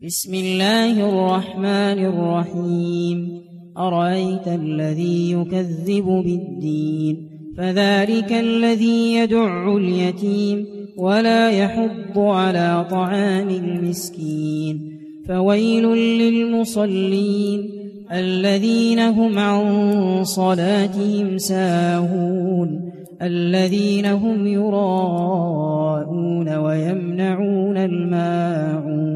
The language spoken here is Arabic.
بسم الله الرحمن الرحيم أرأيت الذي يكذب بالدين فذلك الذي يدع اليتيم ولا يحض على طعام المسكين فويل للمصلين الذين هم عن صلاتهم ساهون الذين هم يراءون ويمنعون الماعون